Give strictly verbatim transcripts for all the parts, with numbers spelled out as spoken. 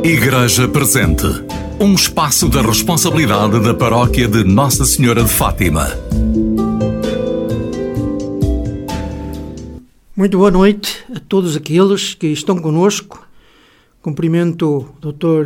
Igreja Presente, um espaço da responsabilidade da Paróquia de Nossa Senhora de Fátima. Muito boa noite a todos aqueles que estão conosco. Cumprimento o doutor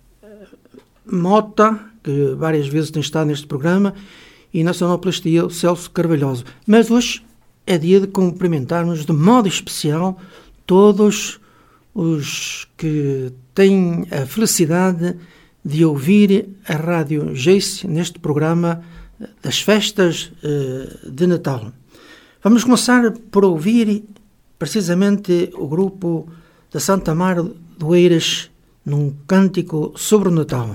Mota, que várias vezes tem estado neste programa, e na sonoplastia o Celso Carvalhoso. Mas hoje é dia de cumprimentarmos de modo especial todos os que têm a felicidade de ouvir a Rádio Geice neste programa das festas de Natal. Vamos começar por ouvir precisamente o grupo da Santa Mar do Eiras num cântico sobre o Natal.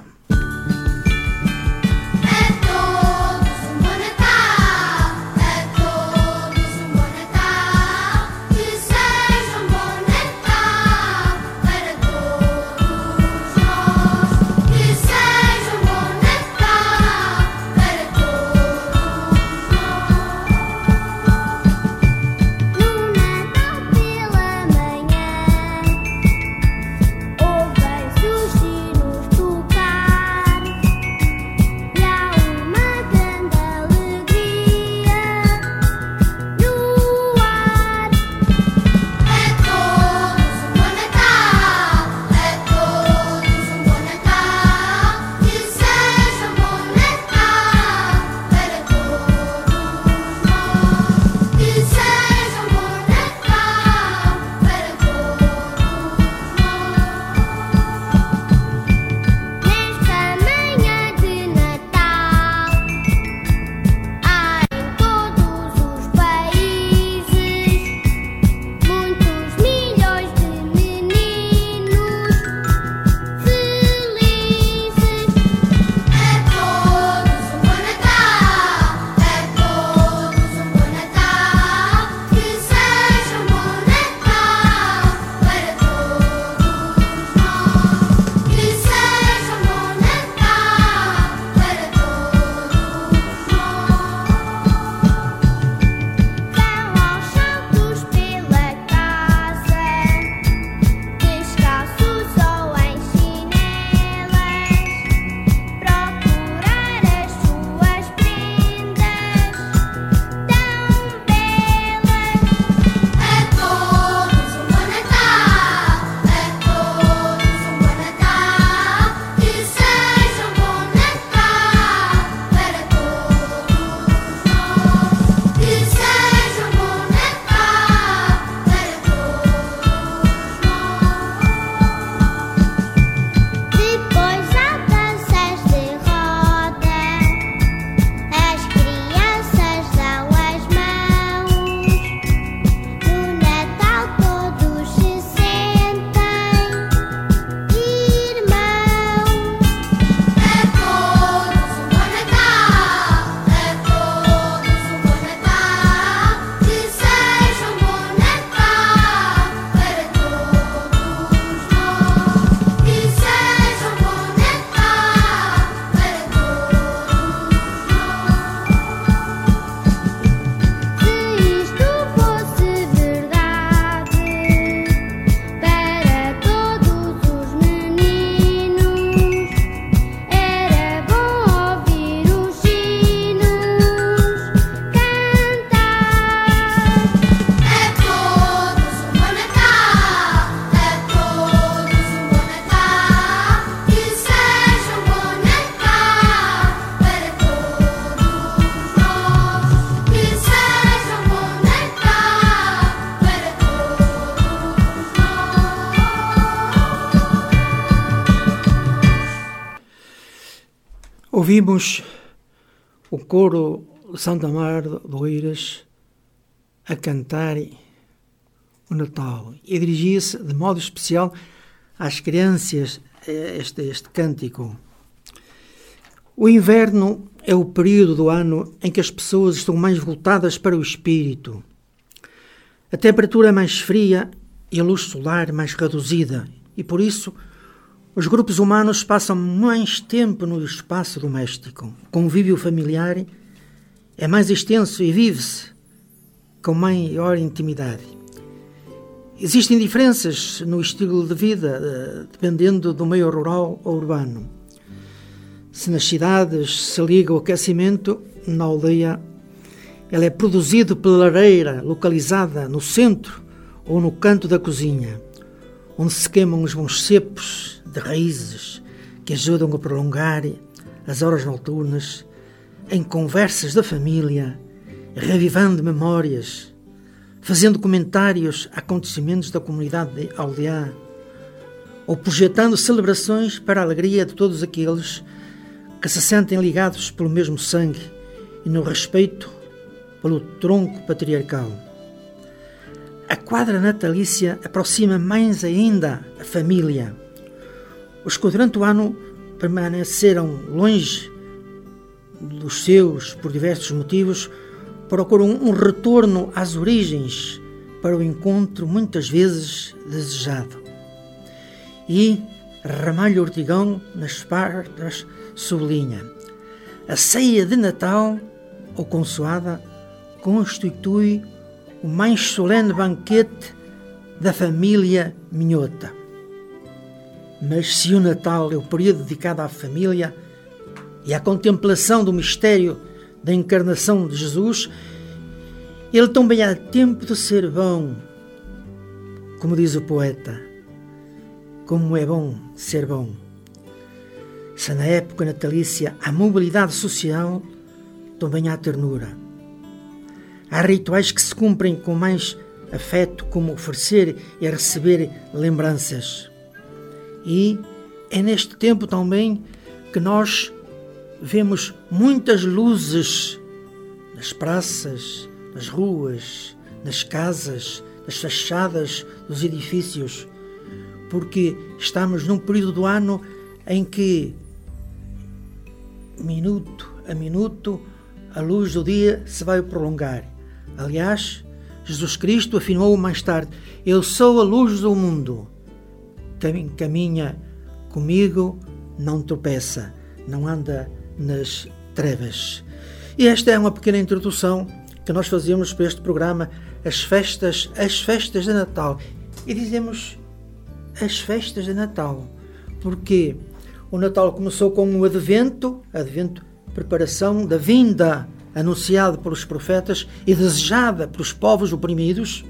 Ouvimos o coro de Santa Mar do Eiras a cantar o Natal e dirigia-se de modo especial às crianças este, este cântico. O inverno é o período do ano em que as pessoas estão mais voltadas para o espírito. A temperatura é mais fria e a luz solar mais reduzida e, por isso, os grupos humanos passam mais tempo no espaço doméstico. O convívio familiar é mais extenso e vive-se com maior intimidade. Existem diferenças no estilo de vida, dependendo do meio rural ou urbano. Se nas cidades se liga o aquecimento, na aldeia ele é produzido pela lareira localizada no centro ou no canto da cozinha, onde se queimam os bons cepos de raízes que ajudam a prolongar as horas noturnas em conversas da família, revivando memórias, fazendo comentários a acontecimentos da comunidade aldeia, ou projetando celebrações para a alegria de todos aqueles que se sentem ligados pelo mesmo sangue e no respeito pelo tronco patriarcal. A quadra natalícia aproxima mais ainda a família. Os que durante o ano permaneceram longe dos seus por diversos motivos procuram um retorno às origens para o encontro muitas vezes desejado. E Ramalho Ortigão, nas partes, sublinha: a ceia de Natal, ou consoada, constitui o mais solene banquete da família minhota. Mas se o Natal é o período dedicado à família e à contemplação do mistério da encarnação de Jesus, ele também há tempo de ser bom, como diz o poeta. Como é bom ser bom. Se na época natalícia há mobilidade social, também há ternura. Há rituais que se cumprem com mais afeto, como oferecer e receber lembranças. E é neste tempo também que nós vemos muitas luzes nas praças, nas ruas, nas casas, nas fachadas dos edifícios, porque estamos num período do ano em que, minuto a minuto, a luz do dia se vai prolongar. Aliás, Jesus Cristo afirmou mais tarde: eu sou a luz do mundo. Quem caminha comigo não tropeça, não anda nas trevas. E esta é uma pequena introdução que nós fazemos para este programa, as festas, as festas de Natal. E dizemos as festas de Natal, porque o Natal começou com o Advento, Advento, preparação da vinda anunciada pelos profetas e desejada pelos povos oprimidos,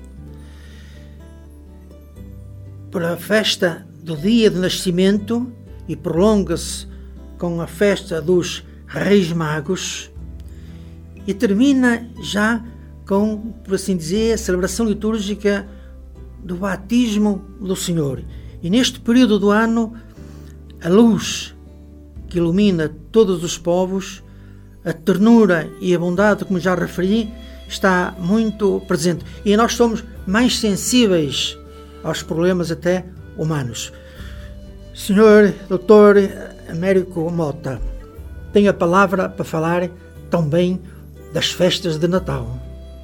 para a festa do dia de nascimento, e prolonga-se com a festa dos Reis Magos, e termina já com, por assim dizer, a celebração litúrgica do batismo do Senhor. E neste período do ano, a luz que ilumina todos os povos, a ternura e a bondade, como já referi, está muito presente. E nós somos mais sensíveis aos problemas até humanos. Senhor doutor Américo Mota, tem a palavra para falar também das festas de Natal.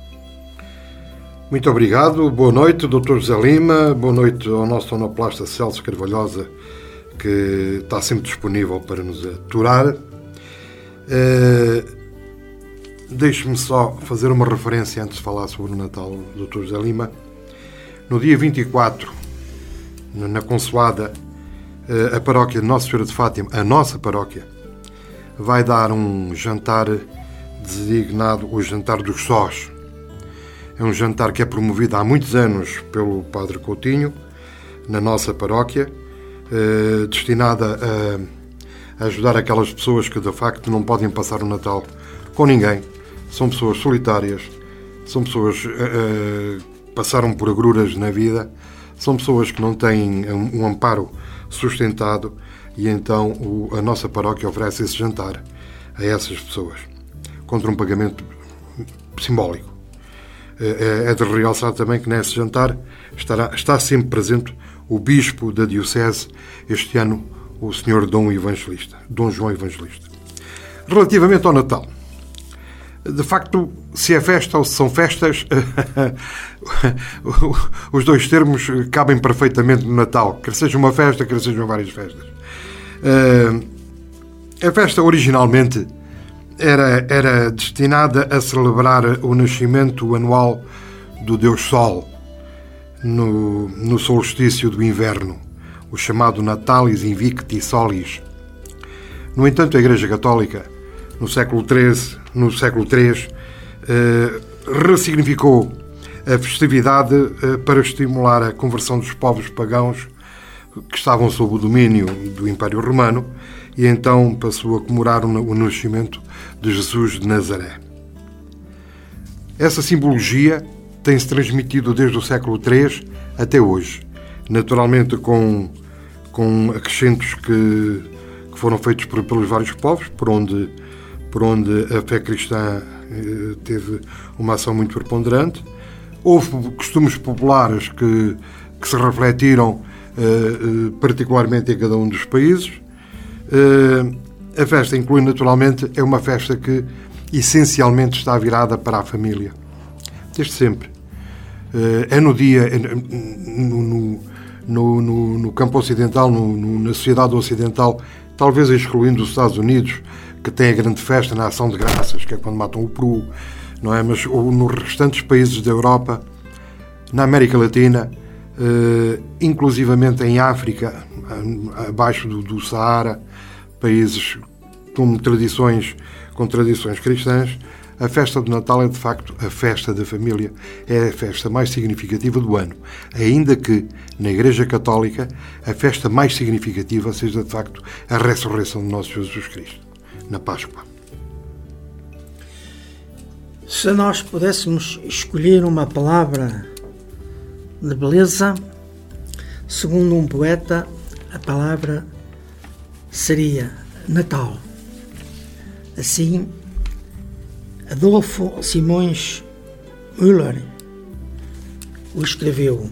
Muito obrigado. Boa noite, doutor José Lima. Boa noite ao nosso sonoplasta Celso Carvalhosa, que está sempre disponível para nos aturar. Uh, Deixe-me só fazer uma referência antes de falar sobre o Natal, doutor José Lima. No dia vinte e quatro, na Consoada, uh, a paróquia de Nossa Senhora de Fátima, a nossa paróquia, vai dar um jantar designado o Jantar dos Sós. É um jantar que é promovido há muitos anos pelo Padre Coutinho, na nossa paróquia, uh, destinada a ajudar aquelas pessoas que de facto não podem passar o Natal com ninguém. São pessoas solitárias, são pessoas que uh, passaram por agruras na vida, são pessoas que não têm um, um amparo sustentado, e então o, a nossa paróquia oferece esse jantar a essas pessoas, contra um pagamento simbólico. Uh, é de realçar também que nesse jantar estará, está sempre presente o Bispo da Diocese, este ano o senhor Dom Evangelista, Dom João Evangelista. Relativamente ao Natal, de facto, se é festa ou se são festas, os dois termos cabem perfeitamente no Natal, quer seja uma festa, quer sejam várias festas. A festa originalmente era, era destinada a celebrar o nascimento anual do Deus Sol, no, no solstício do inverno, o chamado Natalis Invicti Solis. No entanto, a Igreja Católica, no século treze, no século três, eh, ressignificou a festividade eh, para estimular a conversão dos povos pagãos que estavam sob o domínio do Império Romano, e então passou a comemorar o nascimento de Jesus de Nazaré. Essa simbologia tem-se transmitido desde o século três até hoje, naturalmente com, com acrescentos que, que foram feitos por, pelos vários povos, por onde, por onde a fé cristã eh, teve uma ação muito preponderante. Houve costumes populares que, que se refletiram eh, particularmente em cada um dos países. Eh, a festa, inclui naturalmente, é uma festa que essencialmente está virada para a família, desde sempre. É no dia, no, no, no, no, no campo ocidental, no, no, na sociedade ocidental, talvez excluindo os Estados Unidos, que tem a grande festa na Ação de Graças, que é quando matam o peru, não é? Mas ou nos restantes países da Europa, na América Latina, eh, inclusivamente em África, abaixo do, do Saara, países com tradições, com tradições cristãs, a festa do Natal é, de facto, a festa da família. É a festa mais significativa do ano. Ainda que, na Igreja Católica, a festa mais significativa seja, de facto, a ressurreição de nosso Jesus Cristo, na Páscoa. Se nós pudéssemos escolher uma palavra de beleza, segundo um poeta, a palavra seria Natal. Assim, Adolfo Simões Müller o escreveu.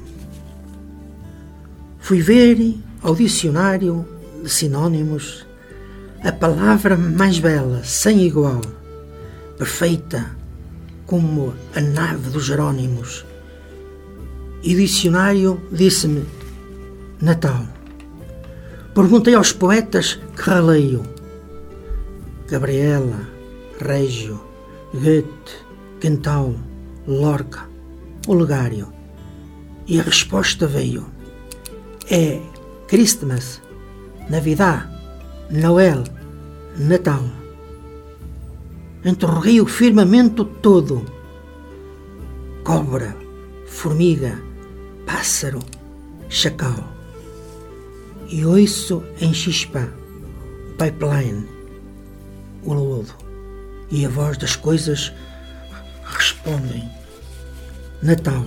Fui ver ao dicionário de sinónimos a palavra mais bela, sem igual, perfeita como a nave dos Jerónimos. E o dicionário disse-me Natal. Perguntei aos poetas que releio. Gabriela, Régio, Goethe, Quental, Lorca, Olegário. E a resposta veio. É Christmas, Navidad, Noel, Natal. Interroguei o firmamento todo. Cobra, formiga, pássaro, chacal. E ouço em chispa, pipeline, o lodo. E a voz das coisas respondem. Natal.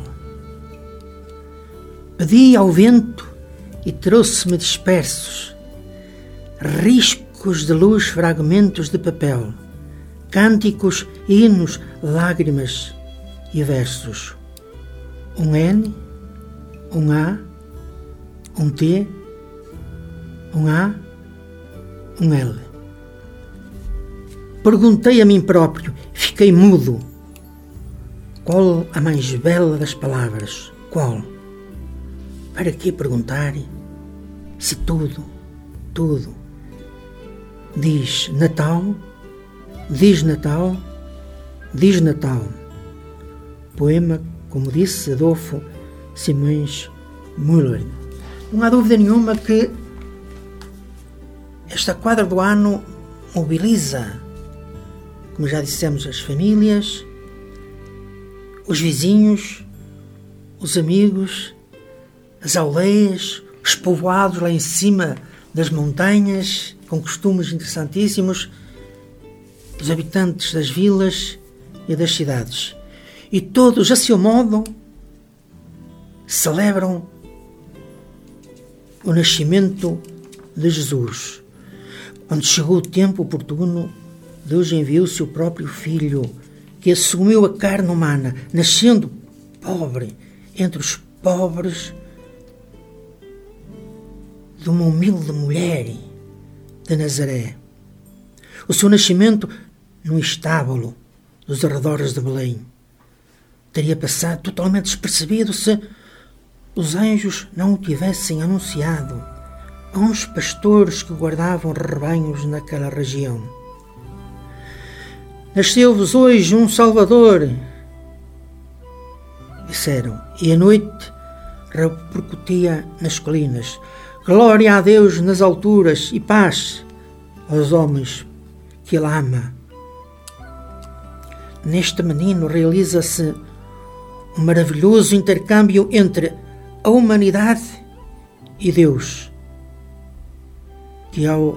Pedi ao vento e trouxe-me dispersos riscos de luz, fragmentos de papel, cânticos, hinos, lágrimas e versos. Um N, um A, um T, um A, um L. Perguntei a mim próprio, fiquei mudo. Qual a mais bela das palavras? Qual? Para que perguntar se tudo, tudo diz Natal, diz Natal, diz Natal. Poema, como disse Adolfo Simões Müller. Não há dúvida nenhuma que esta quadra do ano mobiliza, como já dissemos, as famílias, os vizinhos, os amigos, as aldeias, os povoados lá em cima das montanhas, com costumes interessantíssimos, os habitantes das vilas e das cidades. E todos, a seu modo, celebram o nascimento de Jesus. Quando chegou o tempo oportuno, Deus enviou o seu próprio Filho, que assumiu a carne humana, nascendo pobre, entre os pobres, de uma humilde mulher de Nazaré. O seu nascimento num estábulo dos arredores de Belém teria passado totalmente despercebido se os anjos não o tivessem anunciado a uns pastores que guardavam rebanhos naquela região. Nasceu-vos hoje um Salvador, disseram, e à noite repercutia nas colinas. Glória a Deus nas alturas e paz aos homens que Ele ama. Neste menino realiza-se um maravilhoso intercâmbio entre a humanidade e Deus, que ao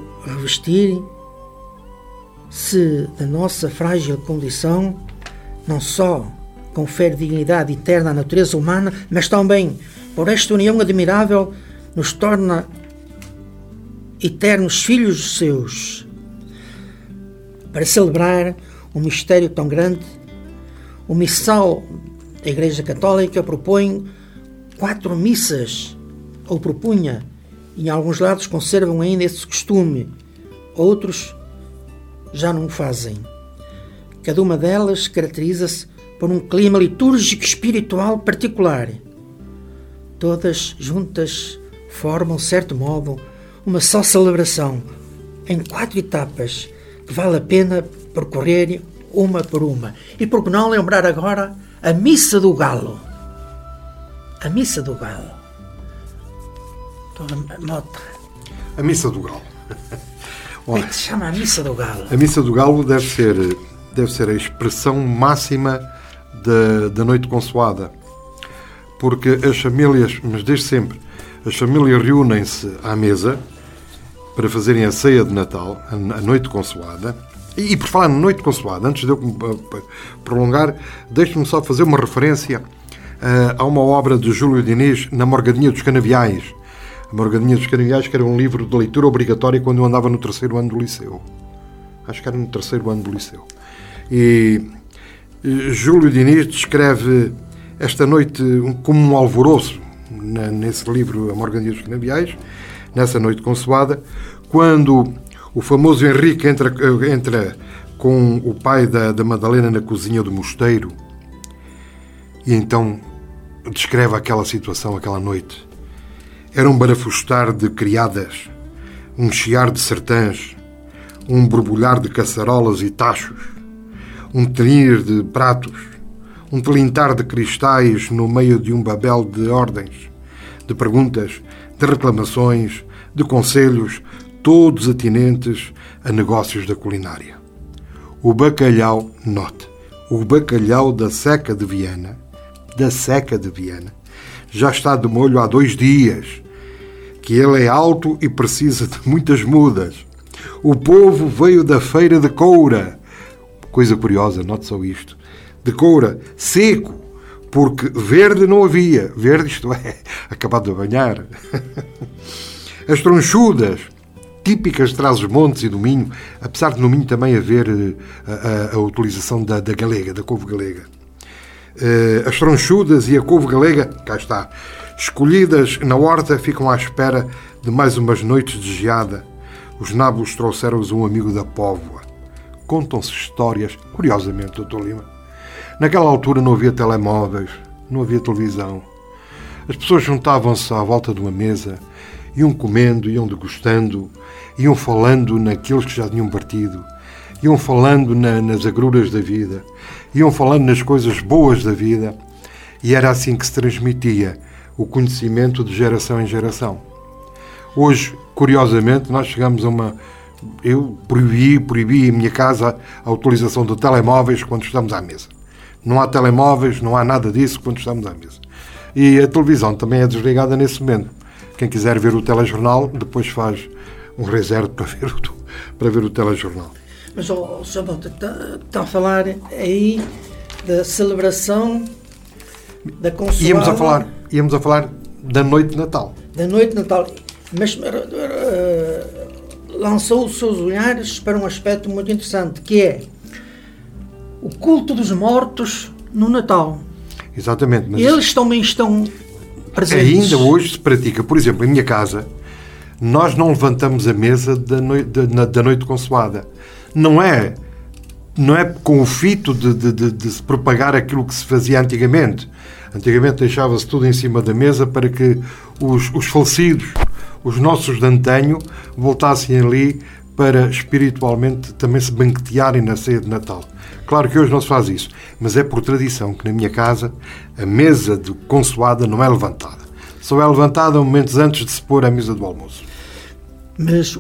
revestir-se da nossa frágil condição, não só confere dignidade eterna à natureza humana, mas também, por esta união admirável, nos torna eternos filhos seus. Para celebrar um mistério tão grande, o missal da Igreja Católica propõe quatro missas, ou propunha, e em alguns lados conservam ainda esse costume, outros já não o fazem. Cada uma delas caracteriza-se por um clima litúrgico espiritual particular. Todas juntas formam, de certo modo, uma só celebração, em quatro etapas, que vale a pena percorrer uma por uma. E por que não lembrar agora a Missa do Galo? A Missa do Galo. Toda nota. A Missa do Galo. Como é que se chama a Missa do Galo? A Missa do Galo deve ser, deve ser a expressão máxima da, da noite consoada. Porque as famílias, mas desde sempre, as famílias reúnem-se à mesa para fazerem a ceia de Natal, a noite consoada. E, e por falar na noite consoada, antes de eu prolongar, deixe-me só fazer uma referência uh, a uma obra de Júlio Diniz, Na Morgadinha dos Canaviais. A Morgadinha dos Canaviais, que era um livro de leitura obrigatória quando eu andava no terceiro ano do liceu. Acho que era no terceiro ano do liceu. E uh, Júlio Diniz descreve esta noite como um alvoroço, na, nesse livro A Morgadinha dos Canaviais, nessa noite consoada, quando o famoso Henrique entra, entra com o pai da, da Madalena na cozinha do mosteiro e então descreve aquela situação, aquela noite. Era um barafustar de criadas, um chiar de sertãs, um borbulhar de caçarolas e tachos, um tinir de pratos, um tilintar de cristais no meio de um babel de ordens, de perguntas, de reclamações, de conselhos, todos atinentes a negócios da culinária. O bacalhau, note, o bacalhau da Seca de Viana, da Seca de Viana, já está de molho há dois dias, que ele é alto e precisa de muitas mudas. O povo veio da feira de Coura, coisa curiosa, note só isto, de Coura, seco, porque verde não havia, verde isto é, acabado de banhar. As tronchudas, típicas de Trás-os-Montes e do Minho, apesar de no Minho também haver a, a, a utilização da, da galega, da couve galega. Uh, as tronchudas e a couve galega, cá está, escolhidas na horta, ficam à espera de mais umas noites de geada. Os nábulos trouxeram-os um amigo da Póvoa. Contam-se histórias, curiosamente, doutor Lima. Naquela altura não havia telemóveis, não havia televisão. As pessoas juntavam-se à volta de uma mesa, iam comendo, iam degustando, iam falando naqueles que já tinham partido, iam falando na, nas agruras da vida, iam falando nas coisas boas da vida, e era assim que se transmitia o conhecimento de geração em geração. Hoje, curiosamente, nós chegamos a uma... Eu proibi, proibi em minha casa a utilização de telemóveis quando estamos à mesa. Não há telemóveis, não há nada disso quando estamos à mesa. E a televisão também é desligada nesse momento. Quem quiser ver o telejornal, depois faz um reserva para ver o, para ver o telejornal. Mas, oh, oh, senhor Bota, está, está a falar aí da celebração da consoada... Íamos a falar, íamos a falar da noite de Natal. Da noite de Natal. Mas uh, lançou os seus olhares para um aspecto muito interessante, que é o culto dos mortos no Natal. Exatamente. Mas eles isso... também estão presentes. Ainda hoje se pratica. Por exemplo, em minha casa, nós não levantamos a mesa da noite, da, da noite consoada. Não é, não é com o fito de, de, de, de se propagar aquilo que se fazia antigamente. Antigamente deixava-se tudo em cima da mesa para que os, os falecidos, os nossos de antanho, voltassem ali para espiritualmente também se banquetearem na ceia de Natal. Claro que hoje não se faz isso, mas é por tradição que na minha casa a mesa de consoada não é levantada. só é levantada momentos antes de se pôr à mesa do almoço. Mas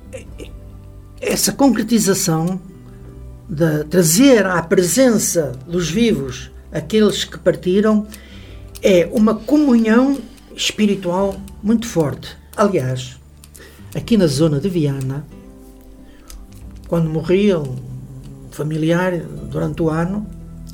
essa concretização de trazer à presença dos vivos aqueles que partiram é uma comunhão espiritual muito forte. Aliás, aqui na zona de Viana, quando morria um familiar durante o ano,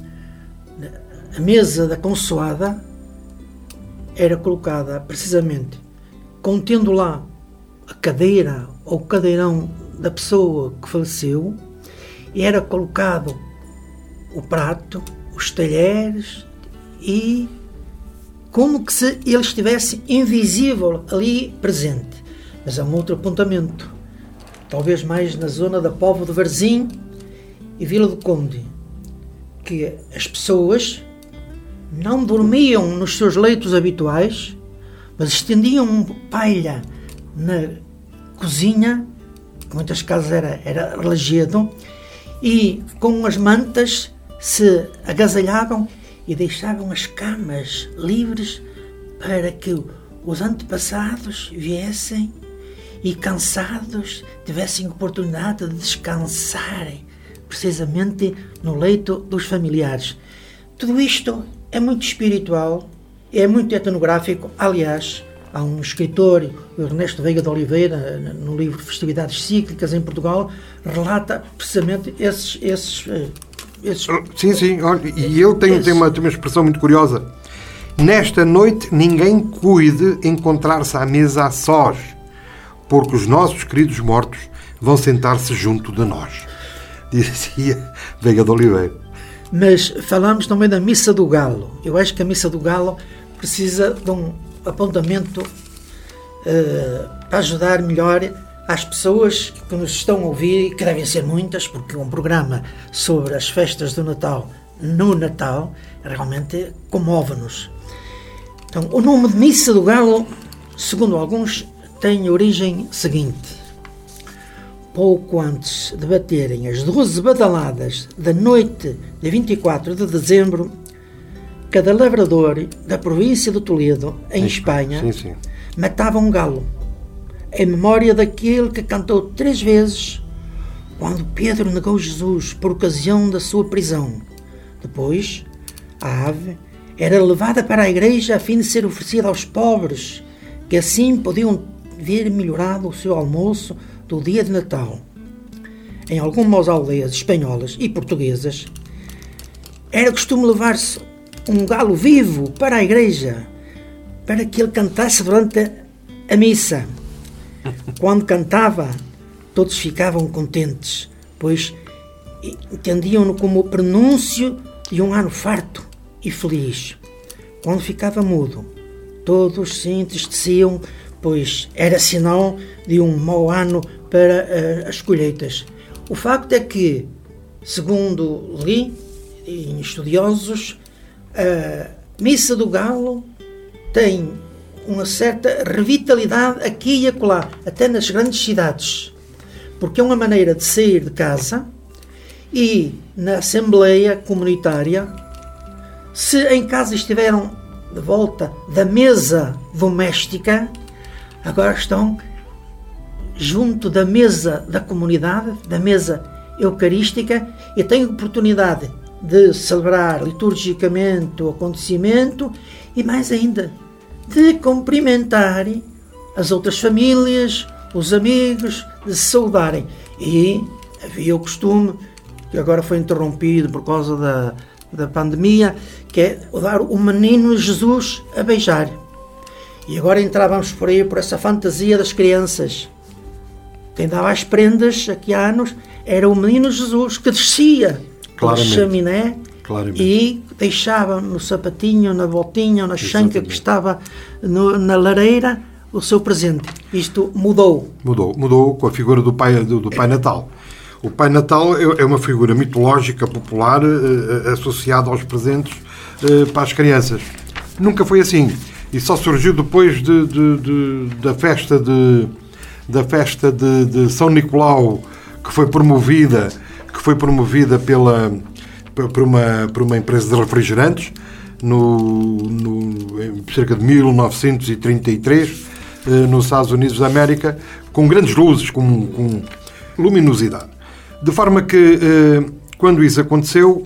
a mesa da consoada era colocada precisamente contendo lá a cadeira ou o cadeirão da pessoa que faleceu, e era colocado o prato, os talheres, e como que se ele estivesse invisível ali presente. Mas há um outro apontamento, talvez mais na zona da Póvoa de Varzim e Vila do Conde, que as pessoas não dormiam nos seus leitos habituais, mas estendiam palha na cozinha, que muitas casas era, era relajedo, e com as mantas se agasalhavam e deixavam as camas livres para que os antepassados viessem e, cansados, tivessem oportunidade de descansarem precisamente no leito dos familiares. Tudo isto é muito espiritual, é muito etnográfico. Aliás, há um escritor, o Ernesto Veiga de Oliveira, no livro Festividades Cíclicas em Portugal, relata precisamente esses... esses, esses sim, sim, olha, e ele tem, tem, uma, tem uma expressão muito curiosa. Nesta noite ninguém cuide encontrar-se à mesa a sós, porque os nossos queridos mortos vão sentar-se junto de nós. Dizia Veiga de Oliveira. Mas falamos também da Missa do Galo. Eu acho que a Missa do Galo precisa de um apontamento uh, para ajudar melhor às pessoas que nos estão a ouvir, que devem ser muitas, porque um programa sobre as festas do Natal no Natal realmente comove-nos. Então, o nome de Missa do Galo, segundo alguns, tem origem seguinte. Pouco antes de baterem as doze badaladas da noite de vinte e quatro de dezembro, cada lavrador da província de Toledo, em sim, Espanha, sim, sim. matava um galo, em memória daquele que cantou três vezes quando Pedro negou Jesus por ocasião da sua prisão. Depois, a ave era levada para a igreja a fim de ser oferecida aos pobres, que assim podiam ver melhorado o seu almoço do dia de Natal. Em algumas aldeias espanholas e portuguesas, era costume levar-se um galo vivo para a igreja, para que ele cantasse durante a missa. Quando cantava, todos ficavam contentes, pois entendiam-no como o prenúncio de um ano farto e feliz. Quando ficava mudo, todos se entristeciam, pois era sinal de um mau ano para uh, as colheitas. O facto é que, segundo li em estudiosos, a Missa do Galo tem uma certa revitalidade aqui e acolá, até nas grandes cidades, porque é uma maneira de sair de casa e na assembleia comunitária, se em casa estiveram de volta da mesa doméstica, agora estão junto da mesa da comunidade, da mesa eucarística, e têm oportunidade de celebrar liturgicamente o acontecimento e, mais ainda, de cumprimentar as outras famílias, os amigos, de se saudarem. E havia o costume, que agora foi interrompido por causa da, da pandemia, que é dar o menino Jesus a beijar. E agora entrávamos por aí, por essa fantasia das crianças. Quem dava as prendas, aqui há anos, era o menino Jesus, que descia pela chaminé Claramente. E deixava no sapatinho, na voltinha, na chanca que estava no, na lareira, o seu presente. Isto mudou. Mudou, mudou com a figura do Pai, do, do Pai Natal. O Pai Natal é, é uma figura mitológica, popular, eh, associada aos presentes eh, para as crianças. Nunca foi assim. E só surgiu depois de, de, de, da festa de, da festa de, de São Nicolau, que foi promovida, que foi promovida pela, por, uma, por uma empresa de refrigerantes, no, no, em cerca de mil novecentos e trinta e três, nos Estados Unidos da América, com grandes luzes, com, com luminosidade. De forma que, quando isso aconteceu,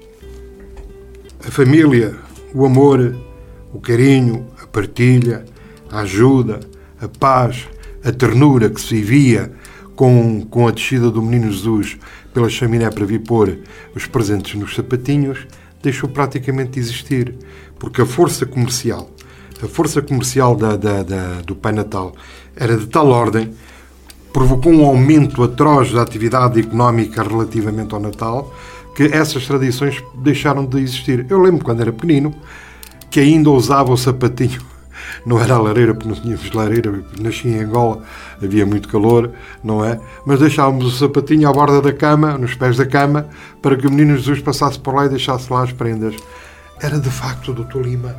a família, o amor, o carinho, a partilha, a ajuda, a paz, a ternura que se vivia com, com a descida do Menino Jesus pela chaminé para vir pôr os presentes nos sapatinhos, deixou praticamente de existir, porque a força comercial, a força comercial da, da, da, do Pai Natal era de tal ordem, provocou um aumento atroz da atividade económica relativamente ao Natal, que essas tradições deixaram de existir. Eu lembro, quando era pequenino, que ainda usava o sapatinho. Não era a lareira, porque não tínhamos lareira, nasci em Angola, havia muito calor, não é? Mas deixávamos o sapatinho à borda da cama, nos pés da cama, para que o Menino Jesus passasse por lá e deixasse lá as prendas. Era, de facto, doutor Lima,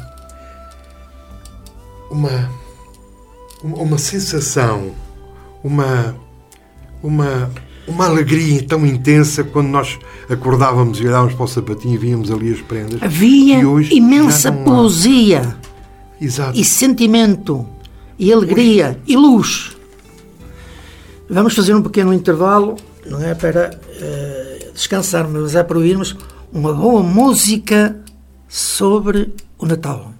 uma, uma sensação, uma, uma, uma alegria tão intensa quando nós acordávamos e olhávamos para o sapatinho e víamos ali as prendas. Havia imensa poesia. Exato. E sentimento, e alegria, Ui. e luz. Vamos fazer um pequeno intervalo, não é para uh, descansar, mas é para ouvirmos uma boa música sobre o Natal.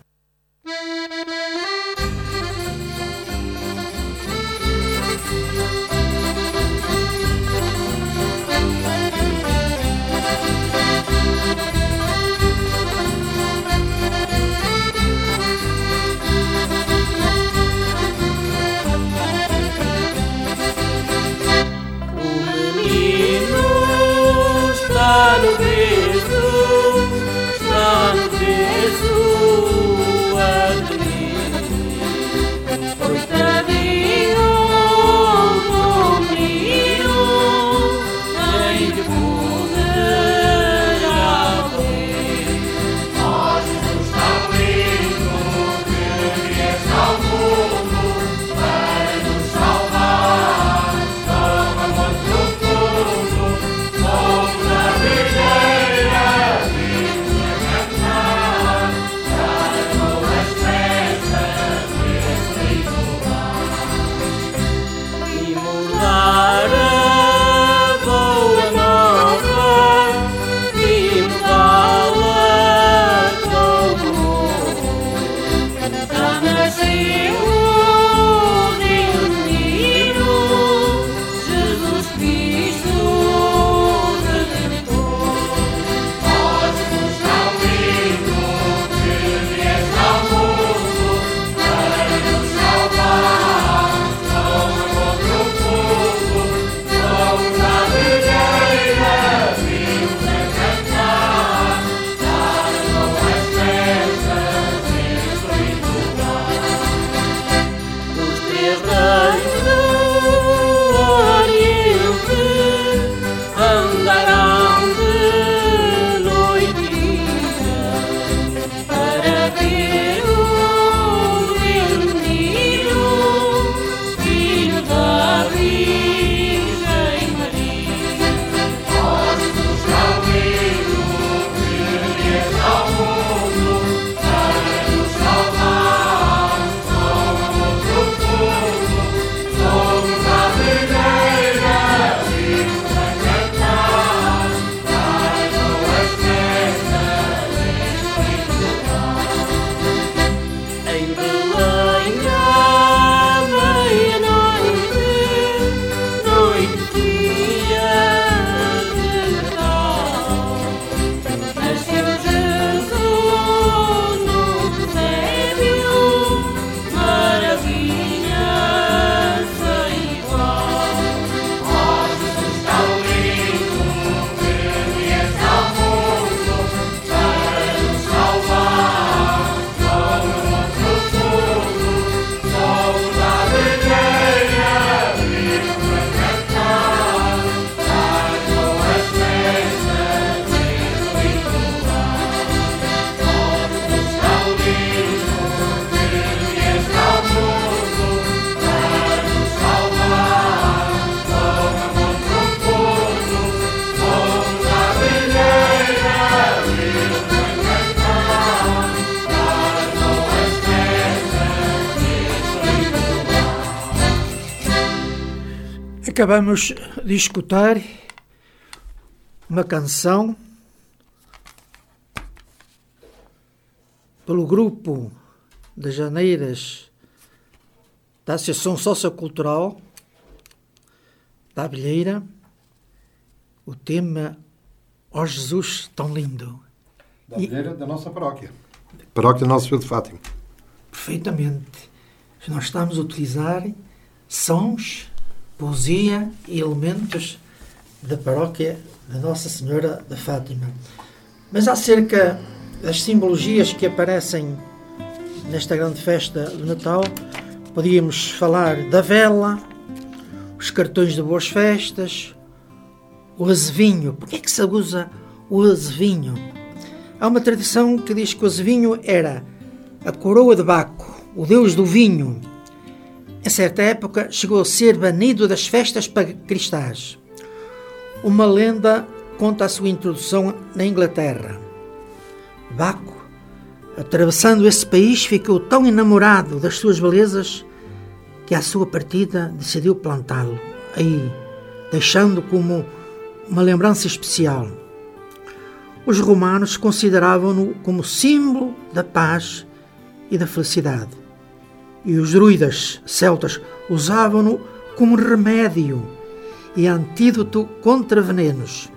Salvar, como outro fogo. Acabamos de escutar uma canção pelo grupo das Janeiras da Associação Sociocultural da Abelheira, o tema Ó Jesus tão lindo. Da Abelheira, da nossa paróquia. Paróquia Nossa Senhora de Fátima. Perfeitamente. Nós estamos a utilizar sons, poesia e elementos da paróquia da Nossa Senhora de Fátima. Mas acerca das simbologias que aparecem nesta grande festa do Natal, podíamos falar da vela, os cartões de boas festas, o azevinho. Por que é que se usa o azevinho? Há uma tradição que diz que o azevinho era a coroa de Baco, o deus do vinho. Em certa época chegou a ser banido das festas cristãs. Uma lenda conta a sua introdução na Inglaterra. Baco, atravessando esse país, ficou tão enamorado das suas belezas que à sua partida decidiu plantá-lo aí, deixando como uma lembrança especial. Os romanos consideravam-no como símbolo da paz e da felicidade. E os druidas celtas usavam-no como remédio e antídoto contra venenos.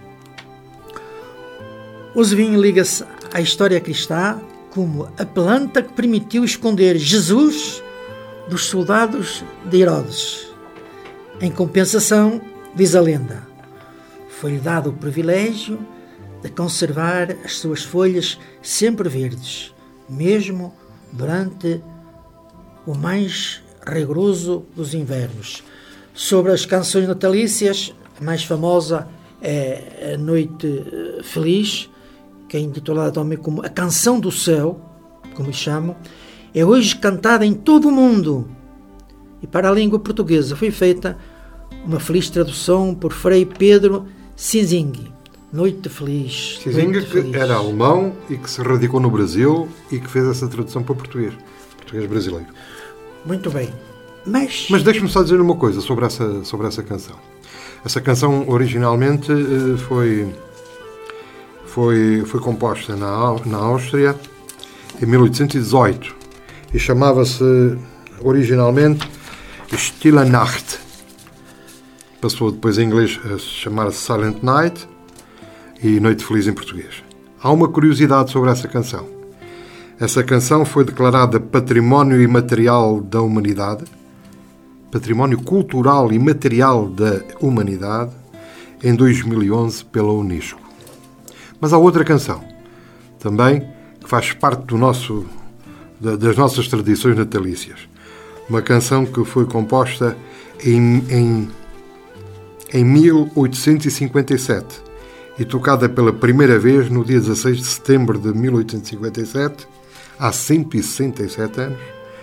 O azevinho liga-se à história cristã como a planta que permitiu esconder Jesus dos soldados de Herodes. Em compensação, diz a lenda, foi-lhe dado o privilégio de conservar as suas folhas sempre verdes, mesmo durante o mais rigoroso dos invernos. Sobre as canções natalícias, a mais famosa é A Noite Feliz, que é intitulada também como A Canção do Céu, como lhe chamam, é hoje cantada em todo o mundo. E para a língua portuguesa foi feita uma feliz tradução por Frei Pedro Sinzing. Noite Feliz. Sinzing, que feliz. Era alemão e que se radicou no Brasil e que fez essa tradução para português. Português brasileiro. Muito bem. Mas, Mas deixe-me só dizer uma coisa sobre essa, sobre essa canção. Essa canção originalmente foi, foi, foi composta na, na Áustria em mil oitocentos e dezoito e chamava-se originalmente Stille Nacht. Passou depois em inglês a chamar-se Silent Night e Noite Feliz em português. Há uma curiosidade sobre essa canção. Essa canção foi declarada Património Imaterial da Humanidade, Património Cultural e Material da Humanidade, em dois mil e onze pela Unesco. Mas há outra canção, também, que faz parte do nosso, das nossas tradições natalícias. Uma canção que foi composta em, em, em mil oitocentos e cinquenta e sete e tocada pela primeira vez no dia dezasseis de setembro de mil oitocentos e cinquenta e sete, há cento e sessenta e sete anos,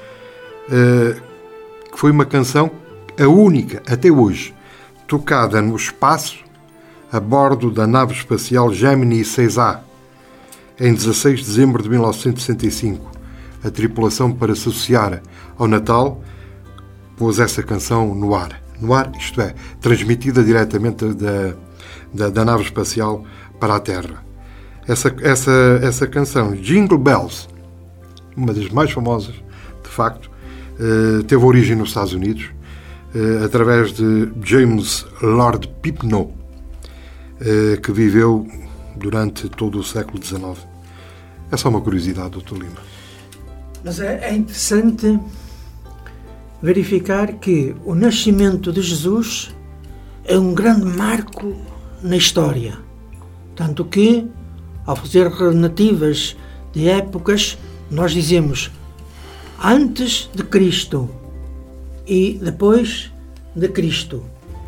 que foi uma canção, a única, até hoje, tocada no espaço, a bordo da nave espacial Gemini seis A, em dezasseis de dezembro de mil novecentos e sessenta e cinco. A tripulação, para se associar ao Natal, pôs essa canção no ar. No ar, isto é, transmitida diretamente da, da, da nave espacial para a Terra. Essa, essa, essa canção, Jingle Bells, uma das mais famosas, de facto, teve origem nos Estados Unidos, através de James Lord Pipno, que viveu durante todo o século dezenove. É só uma curiosidade, doutor Lima. Mas é interessante verificar que o nascimento de Jesus é um grande marco na história. Tanto que, ao fazer relativas de épocas, nós dizemos antes de Cristo e depois de Cristo.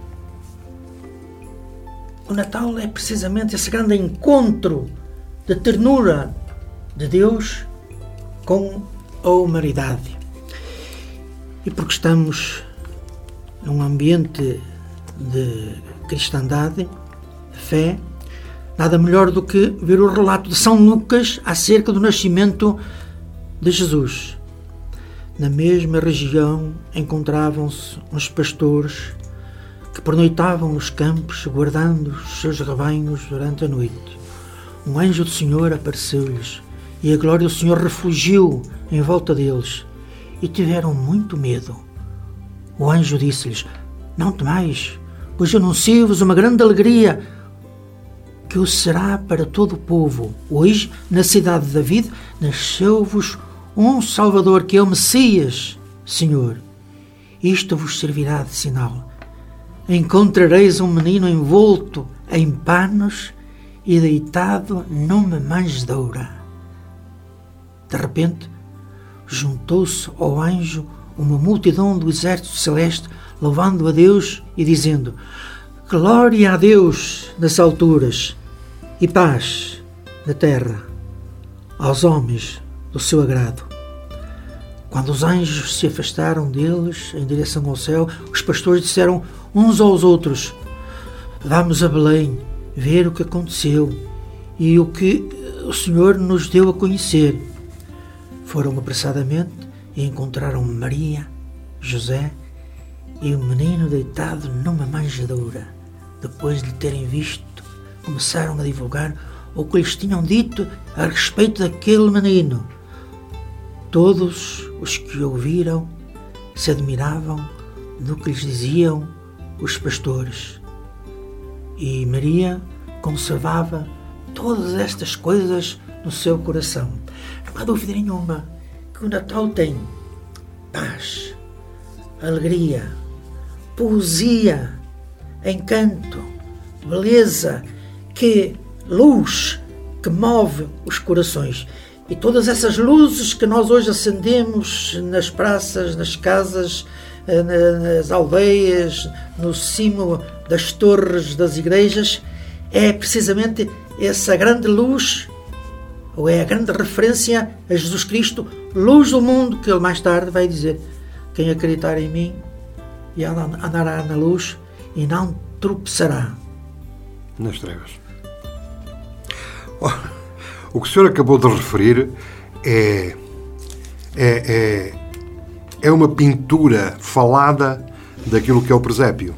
O Natal é precisamente esse grande encontro de ternura de Deus com a humanidade. E porque estamos num ambiente de cristandade, de fé, nada melhor do que ver o relato de São Lucas acerca do nascimento de Jesus. Na mesma região encontravam-se uns pastores que que pernoitavam nos campos, guardando os seus rebanhos durante a noite. Um anjo do Senhor apareceu-lhes, e a glória do Senhor refugiu em volta deles, e tiveram muito medo. O anjo disse-lhes: não temais, pois anuncio-vos uma grande alegria, que o será para todo o povo. Hoje, na cidade de David, nasceu-vos um Salvador, que é o Messias, Senhor. Isto vos servirá de sinal. Encontrareis um menino envolto em panos e deitado numa manjedoura. De repente, juntou-se ao anjo uma multidão do exército celeste, louvando a Deus e dizendo: glória a Deus nas alturas e paz na terra aos homens do seu agrado. Quando os anjos se afastaram deles em direção ao céu, os pastores disseram uns aos outros: vamos a Belém ver o que aconteceu e o que o Senhor nos deu a conhecer. Foram apressadamente e encontraram Maria, José e o menino deitado numa manjedoura. Depois de lhe terem visto, começaram a divulgar o que lhes tinham dito a respeito daquele menino. Todos os que ouviram se admiravam do que lhes diziam os pastores. E Maria conservava todas estas coisas no seu coração. Não há dúvida nenhuma que o Natal tem paz, alegria, poesia, encanto, beleza, que luz que move os corações. E todas essas luzes que nós hoje acendemos nas praças, nas casas, nas aldeias, no cimo das torres das igrejas, é precisamente essa grande luz, ou é a grande referência a Jesus Cristo, luz do mundo, que ele mais tarde vai dizer: quem acreditar em mim e andará na luz e não tropeçará nas trevas. O que o senhor acabou de referir é, é, é, é uma pintura falada daquilo que é o presépio.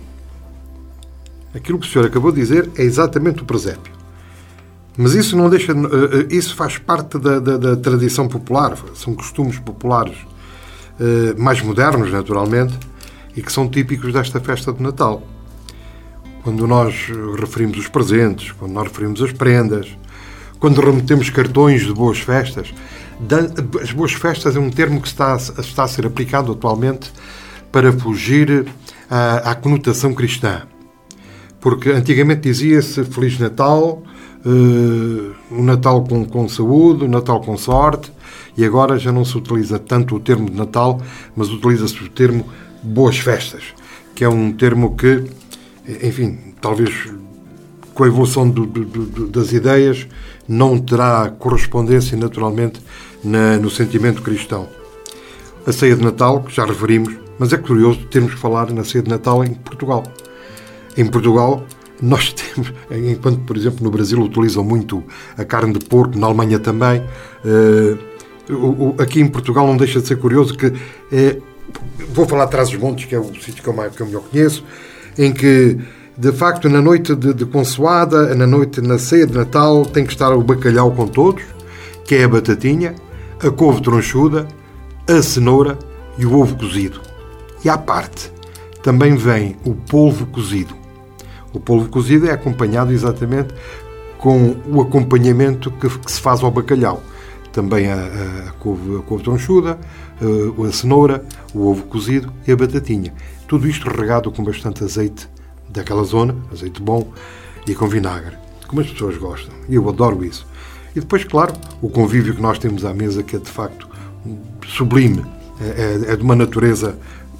Aquilo que o senhor acabou de dizer é exatamente o presépio. Mas isso não deixa, isso faz parte da, da, da tradição popular, são costumes populares mais modernos, naturalmente, e que são típicos desta festa de Natal. Quando nós referimos os presentes, quando nós referimos as prendas, quando remetemos cartões de boas festas. As boas festas é um termo que está, está a ser aplicado atualmente para fugir à, à conotação cristã. Porque antigamente dizia-se Feliz Natal, uh, um Natal com, com saúde, um Natal com sorte, e agora já não se utiliza tanto o termo de Natal, mas utiliza-se o termo boas festas, que é um termo que, enfim, talvez com a evolução do, do, do, das ideias, não terá correspondência, naturalmente, na, no sentimento cristão. A ceia de Natal, que já referimos, mas é curioso termos que falar na ceia de Natal em Portugal. Em Portugal, nós temos, enquanto, por exemplo, no Brasil utilizam muito a carne de porco, na Alemanha também, uh, o, o, aqui em Portugal não deixa de ser curioso que, uh, vou falar de Trás-os-Montes, que é o sítio que eu, mais, que eu melhor conheço, em que, de facto, na noite de, de consoada, na noite, na ceia de Natal, tem que estar o bacalhau com todos, que é a batatinha, a couve tronchuda, a cenoura e o ovo cozido. E à parte, também vem o polvo cozido. O polvo cozido é acompanhado exatamente com o acompanhamento que, que se faz ao bacalhau. Também a, a, a, couve, a couve tronchuda, a, a cenoura, o ovo cozido e a batatinha. Tudo isto regado com bastante azeite daquela zona, azeite bom, e com vinagre, como as pessoas gostam. E eu adoro isso. E depois, claro, o convívio que nós temos à mesa, que é de facto sublime, é, é de uma natureza,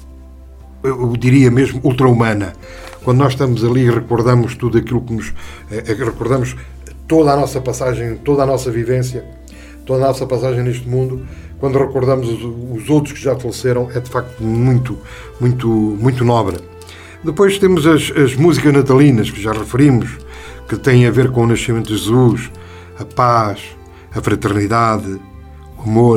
eu diria mesmo, ultra-humana. Quando nós estamos ali e recordamos tudo aquilo que nos... É, recordamos toda a nossa passagem, toda a nossa vivência, toda a nossa passagem neste mundo, quando recordamos os, os outros que já faleceram, é de facto muito, muito, muito nobre. Depois temos as, as músicas natalinas, que já referimos, que têm a ver com o nascimento de Jesus, a paz, a fraternidade, o amor,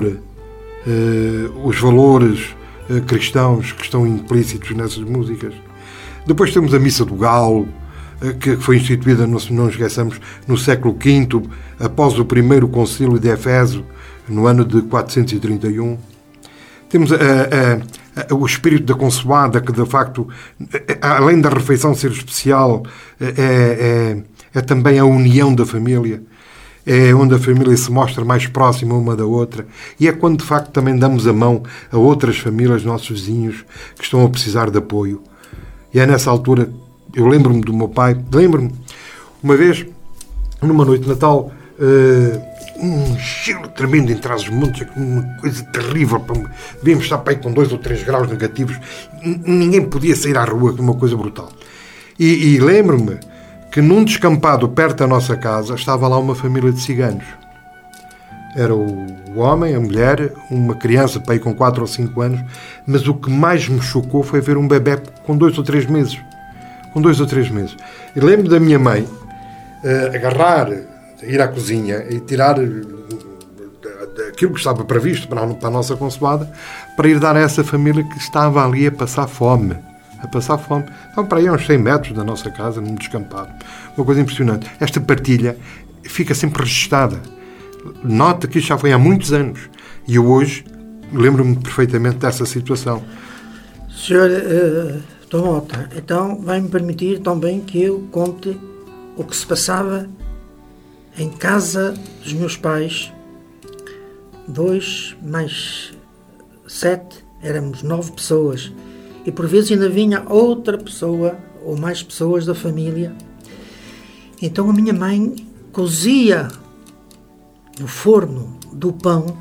eh, os valores eh, cristãos que estão implícitos nessas músicas. Depois temos a Missa do Galo, que foi instituída, não nos esqueçamos, no século quinto, após o primeiro concílio de Éfeso, no ano de quatrocentos e trinta e um. Temos a, a, a, o espírito da consoada, que de facto, além da refeição ser especial, é, é, é também a união da família. É onde a família se mostra mais próxima uma da outra. E é quando, de facto, também damos a mão a outras famílias, nossos vizinhos, que estão a precisar de apoio. E é nessa altura, eu lembro-me do meu pai, lembro-me, uma vez, numa noite de Natal, uh, um gelo tremendo em Trás-os-Montes, uma coisa terrível. Devíamos estar para aí com dois ou três graus negativos. Ninguém podia sair à rua, uma coisa brutal. E, e lembro-me que num descampado perto da nossa casa estava lá uma família de ciganos. Era o homem, a mulher, uma criança para aí com quatro ou cinco anos, mas o que mais me chocou foi ver um bebé com dois ou três meses. Com dois ou três meses. E lembro da minha mãe uh, agarrar, ir à cozinha e tirar aquilo que estava previsto para a, para a nossa consoada, para ir dar a essa família que estava ali a passar fome. A passar fome. Estavam para aí a uns cem metros da nossa casa, num descampado. Uma coisa impressionante. Esta partilha fica sempre registada. Nota que isto já foi há muitos anos. E eu hoje lembro-me perfeitamente dessa situação. Senhor uh, Tomota, então vai-me permitir também que eu conte o que se passava em casa dos meus pais. Dois mais sete, éramos nove pessoas. E por vezes ainda vinha outra pessoa ou mais pessoas da família. Então a minha mãe cozia no forno do pão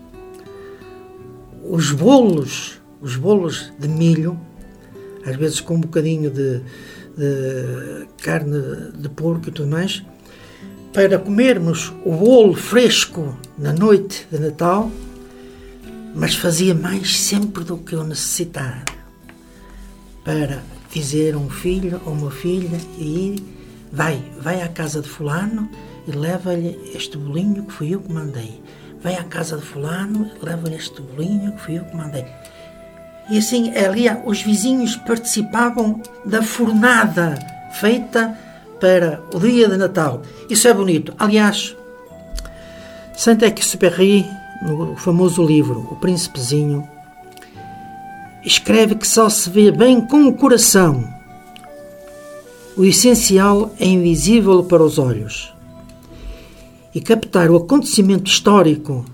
os bolos, os bolos de milho, às vezes com um bocadinho de, de carne de porco e tudo mais, para comermos o bolo fresco na noite de Natal, mas fazia mais sempre do que eu necessitava, para dizer a um filho ou uma filha, e vai, vai à casa de fulano e leva-lhe este bolinho que fui eu que mandei. Vai à casa de fulano e leva-lhe este bolinho que fui eu que mandei. E assim, ali, os vizinhos participavam da fornada feita para o dia de Natal. Isso é bonito. Aliás, Saint-Exupéry, no famoso livro O Príncipezinho, escreve que só se vê bem com o coração. O essencial é invisível para os olhos. E captar o acontecimento histórico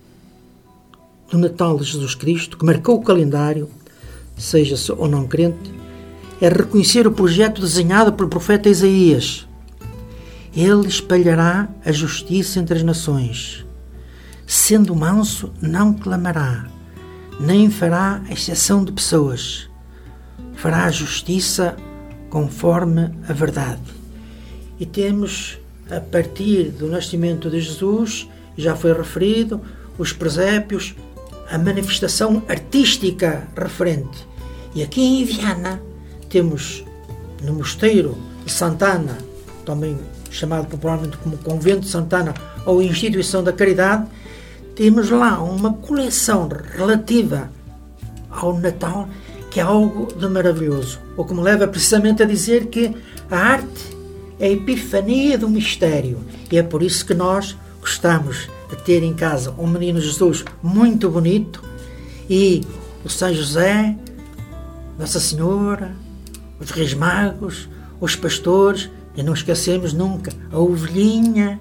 do Natal de Jesus Cristo, que marcou o calendário, seja-se ou não crente, é reconhecer o projeto desenhado pelo profeta Isaías. Ele espalhará a justiça entre as nações. Sendo manso, não clamará, nem fará exceção de pessoas. Fará a justiça conforme a verdade. E temos, a partir do nascimento de Jesus, já foi referido, os presépios, a manifestação artística referente. E aqui em Viana temos, no mosteiro de Santana, também chamado popularmente como Convento de Santana ou Instituição da Caridade, temos lá uma coleção relativa ao Natal que é algo de maravilhoso. O que me leva precisamente a dizer que a arte é a epifania do mistério. E é por isso que nós gostamos de ter em casa um menino Jesus muito bonito e o São José, Nossa Senhora, os Reis Magos, os pastores, e não esquecemos nunca a ovelhinha.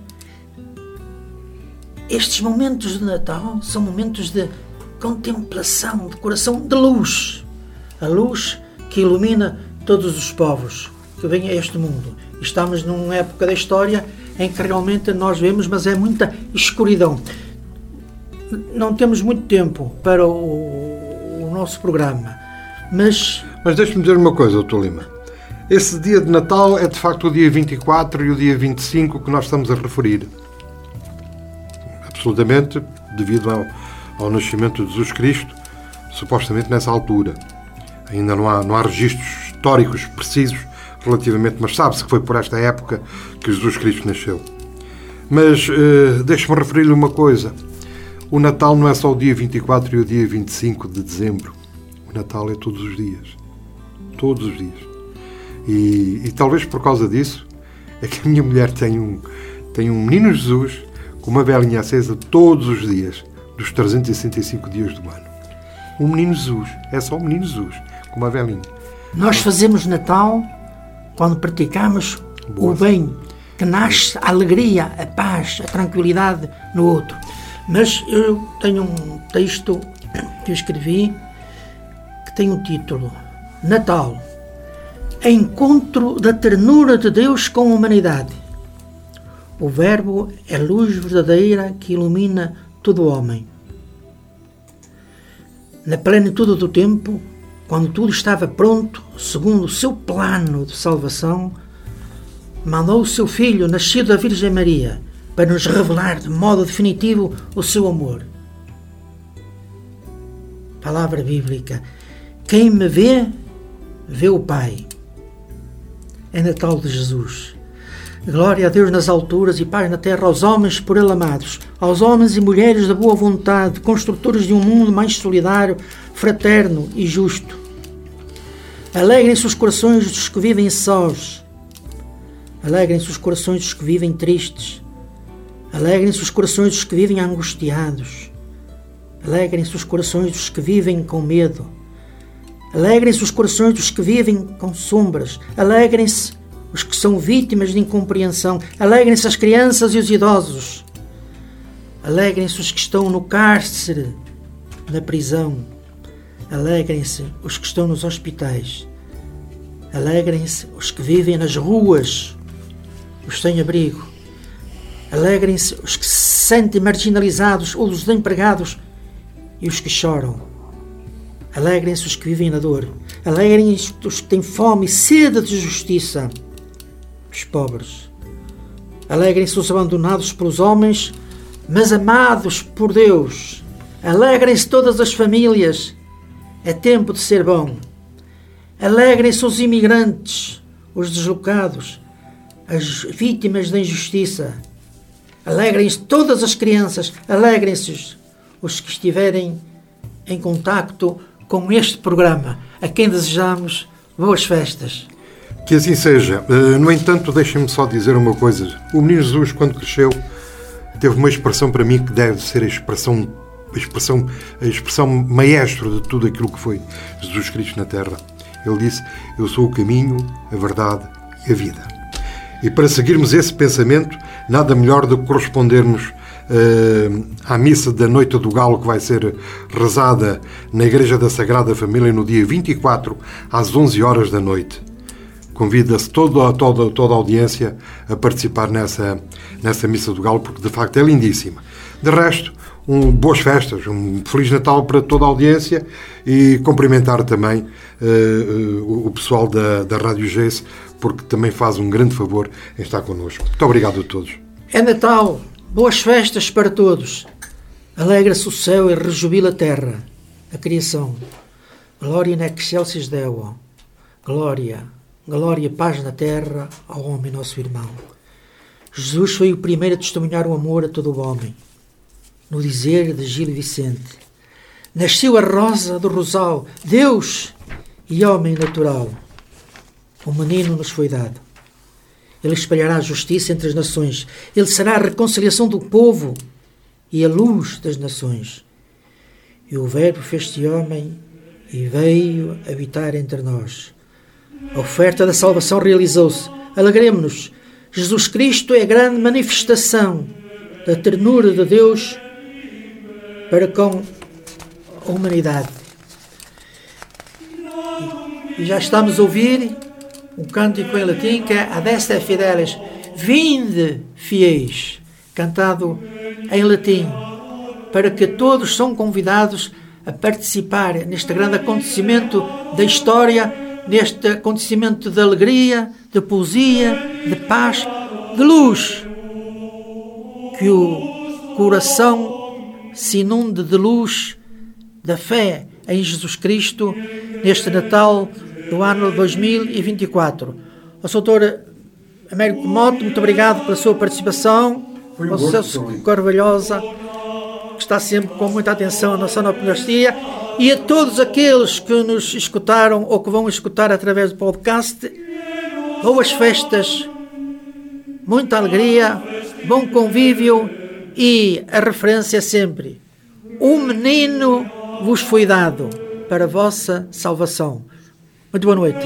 Estes momentos de Natal são momentos de contemplação, de coração, de luz. A luz que ilumina todos os povos que vêm a este mundo. Estamos numa época da história em que realmente nós vemos, mas é muita escuridão. Não temos muito tempo para o, o nosso programa, mas... Mas deixe-me dizer uma coisa, doutor Lima. Esse dia de Natal é de facto o dia vinte e quatro e o dia vinte e cinco que nós estamos a referir. Absolutamente devido ao, ao nascimento de Jesus Cristo, supostamente nessa altura. Ainda não há, não há registros históricos precisos relativamente, mas sabe-se que foi por esta época que Jesus Cristo nasceu. Mas uh, deixe-me referir-lhe uma coisa. O Natal não é só o dia vinte e quatro e o dia vinte e cinco de dezembro. O Natal é todos os dias. Todos os dias. E, e talvez por causa disso é que a minha mulher tem um, tem um menino Jesus com uma velinha acesa todos os dias, dos trezentos e sessenta e cinco dias do ano. Um menino Jesus, é só um menino Jesus, com uma velinha. Nós fazemos Natal quando praticamos Boa. o bem, que nasce a alegria, a paz, a tranquilidade no outro. Mas eu tenho um texto que eu escrevi que tem um título: Natal, encontro da ternura de Deus com a humanidade. O Verbo é luz verdadeira que ilumina todo o homem. Na plenitude do tempo, quando tudo estava pronto, segundo o seu plano de salvação, mandou o seu Filho, nascido da Virgem Maria, para nos revelar de modo definitivo o seu amor. Palavra bíblica: quem me vê, vê o Pai. É Natal de Jesus. Glória a Deus nas alturas e paz na terra aos homens por Ele amados, aos homens e mulheres de boa vontade, construtores de um mundo mais solidário, fraterno e justo. Alegrem-se os corações dos que vivem sós. Alegrem-se os corações dos que vivem tristes. Alegrem-se os corações dos que vivem angustiados. Alegrem-se os corações dos que vivem com medo. Alegrem-se os corações dos que vivem com sombras. Alegrem-se os que são vítimas de incompreensão. Alegrem-se as crianças e os idosos. Alegrem-se os que estão no cárcere, na prisão. Alegrem-se os que estão nos hospitais. Alegrem-se os que vivem nas ruas, os sem abrigo. Alegrem-se os que se sentem marginalizados ou os desempregados e os que choram. Alegrem-se os que vivem na dor. Alegrem-se os que têm fome e sede de justiça, os pobres. Alegrem-se os abandonados pelos homens, mas amados por Deus. Alegrem-se todas as famílias. É tempo de ser bom. Alegrem-se os imigrantes, os deslocados, as vítimas da injustiça. Alegrem-se todas as crianças. Alegrem-se os que estiverem em contacto com este programa, a quem desejamos boas festas. Que assim seja. No entanto, deixem-me só dizer uma coisa. O menino Jesus, quando cresceu, teve uma expressão para mim que deve ser a expressão, a expressão, a expressão maestro de tudo aquilo que foi Jesus Cristo na Terra. Ele disse: eu sou o caminho, a verdade e a vida. E para seguirmos esse pensamento, nada melhor do que correspondermos uh, à missa da Noite do Galo, que vai ser rezada na Igreja da Sagrada Família no dia vinte e quatro, às onze horas da noite. Convida-se toda, toda, toda a audiência a participar nessa, nessa missa do Galo, porque de facto é lindíssima. De resto, um, boas festas, um Feliz Natal para toda a audiência e cumprimentar também uh, uh, o pessoal da, da Rádio Geis, porque também faz um grande favor em estar connosco. Muito obrigado a todos. É Natal, boas festas para todos. Alegra-se o céu e rejubila a terra, a criação. Glória in excelsis Deo. Glória, glória, paz na terra ao homem nosso irmão. Jesus foi o primeiro a testemunhar o amor a todo o homem. No dizer de Gil Vicente: nasceu a rosa do rosal, Deus e homem natural. O menino nos foi dado. Ele espalhará a justiça entre as nações. Ele será a reconciliação do povo e a luz das nações. E o Verbo fez-se homem e veio habitar entre nós. A oferta da salvação realizou-se. Alegremo-nos. Jesus Cristo é a grande manifestação da ternura de Deus para com a humanidade. E já estamos a ouvir um cântico em latim que é Adeste Fideles, Vinde, fiéis, cantado em latim, para que todos são convidados a participar neste grande acontecimento da história, neste acontecimento de alegria, de poesia, de paz, de luz. Que o coração se inunde de luz da fé em Jesus Cristo neste Natal do ano dois mil e vinte e quatro. Ao doutor Américo Mote, muito obrigado pela sua participação. Um ao Celso Carvalhosa, que está sempre com muita atenção na sonoplastia, e a todos aqueles que nos escutaram ou que vão escutar através do podcast, boas festas, muita alegria, bom convívio e a referência sempre: um menino vos foi dado para a vossa salvação. Muito boa noite.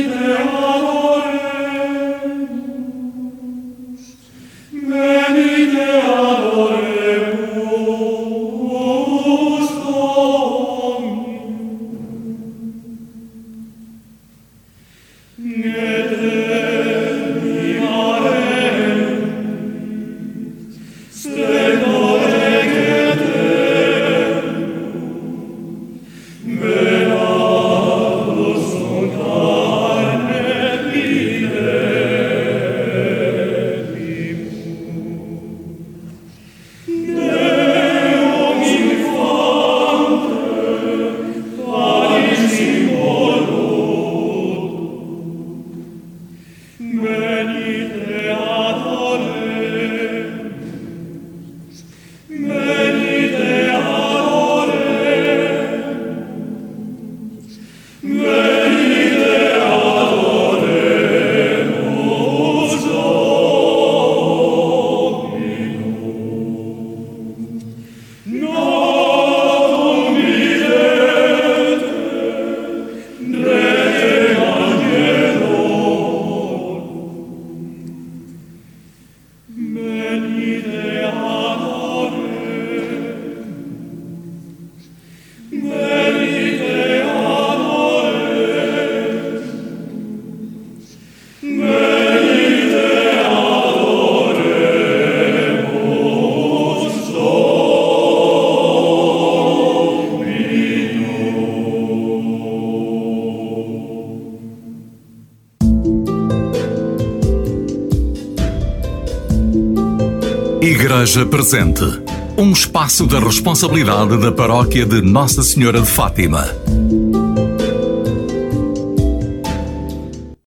Igreja Presente, um espaço da responsabilidade da Paróquia de Nossa Senhora de Fátima.